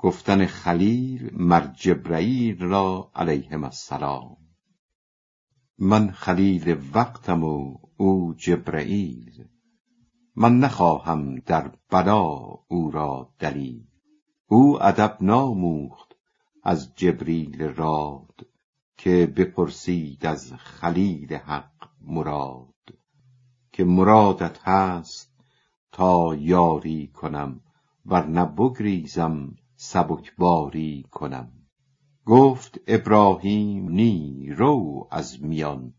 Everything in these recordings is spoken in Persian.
گفتن خلیل مر جبرئیل را علیهم السلام. من خلیل وقتم و او جبرئیل، من نخواهم در بلا او را دلیل. او ادب ناموخت از جبریل راد، که بپرسید از خلیل حق مراد. که مرادت هست تا یاری کنم، ورنه بگریزم سبکباری کنم. گفت ابراهیم نی رو از میان،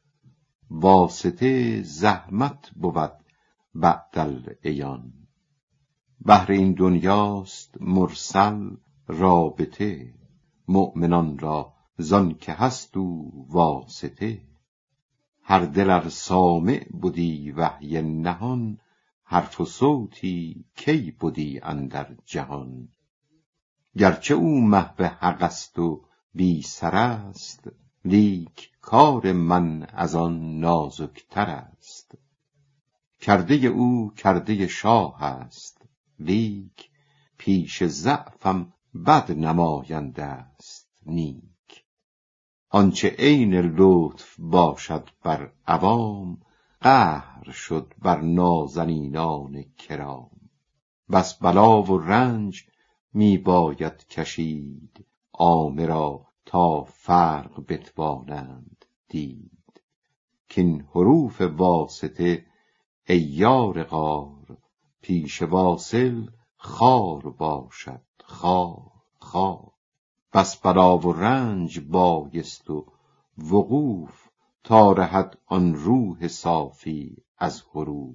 واسطه زحمت بود بعد العیان. بهر این دنیاست مرسل رابطه، مؤمنان را زان که هست او واسطه. هر دل ار سامع بودی وحی نهان، حرف و صوتی کی بودی اندر جهان. گرچه او محو حق است و بی سر است، لیک کار من از آن نازکتر است. کرده او کرده شاه است، لیک پیش ضعفم بد نماینده است نیک. آنچه عین لطف باشد بر عوام، قهر شد بر نازنینان کرام. بس بلا و رنج می باید کشید، عامه را تا فرق بتوانند دید. کین حروف واسطه ای یار غار، پیش واصل خار باشد خار خار. بس بلا و رنج بایست و وقوف، تا رهد آن روح صافی از حروف.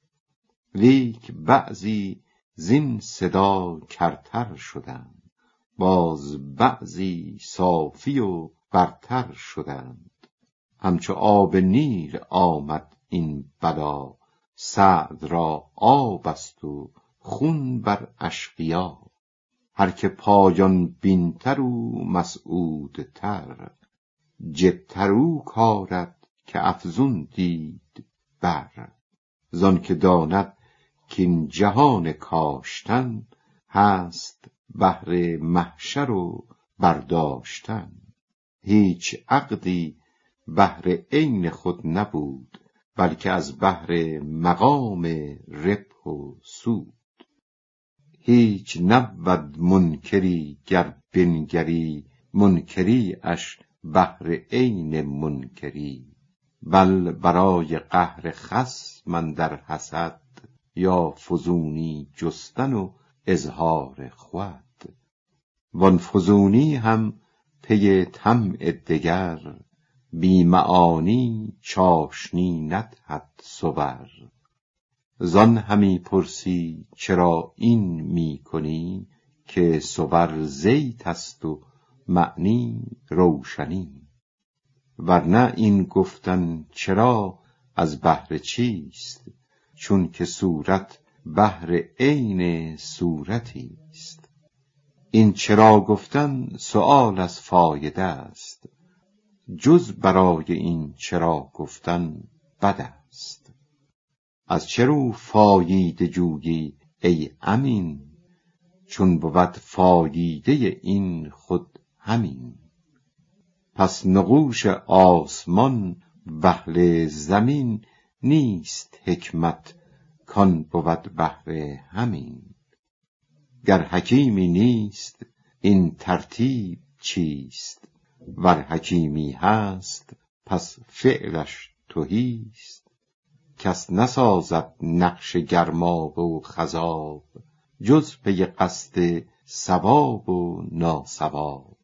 لیک بعضی زین صدا کرتر شدند، باز بعضی صافی و برتر شدند. همچو آب نیل آمد این بلا، سعد را آب است و خون بر اشقیا. هر که پایان بینتر او مسعودتر، جدتر او کارد که افزون دید بر. زان که داند کین جهان کاشتن، هست بهر محشر و برداشتن. هیچ عقدی بهر عین خود نبود، بلکه از بهر مقام ربح و سود. هیچ نبود منکری گر بنگری، منکری اش بهر عین منکری. بل برای قهر خصم اندر حسد، یا فزونی جستن و اظهار خود. وان فزونی هم پی طمع دگر، بی معانی چاشنی ندهد صور. زان همی پرسی چرا این می کنی، که صور زیت است و معنی روشنی. ورنه این گفتن چرا از بهر چیست، چون که صورت بهر عین صورتی است. این چرا گفتن سؤال از فایده است، جز برای این چرا گفتن بد است. از چه رو فایده جویی ای امین، چون بود فایده این خود همین. پس نقوش آسمان واهل زمین، نیست حکمت کان بود بهر همین. گر حکیمی نیست این ترتیب چیست، ور حکیمی هست پس فعلش تهیست. کس نسازد نقش گرمابه و خضاب، جز پی قصد صواب و ناصواب.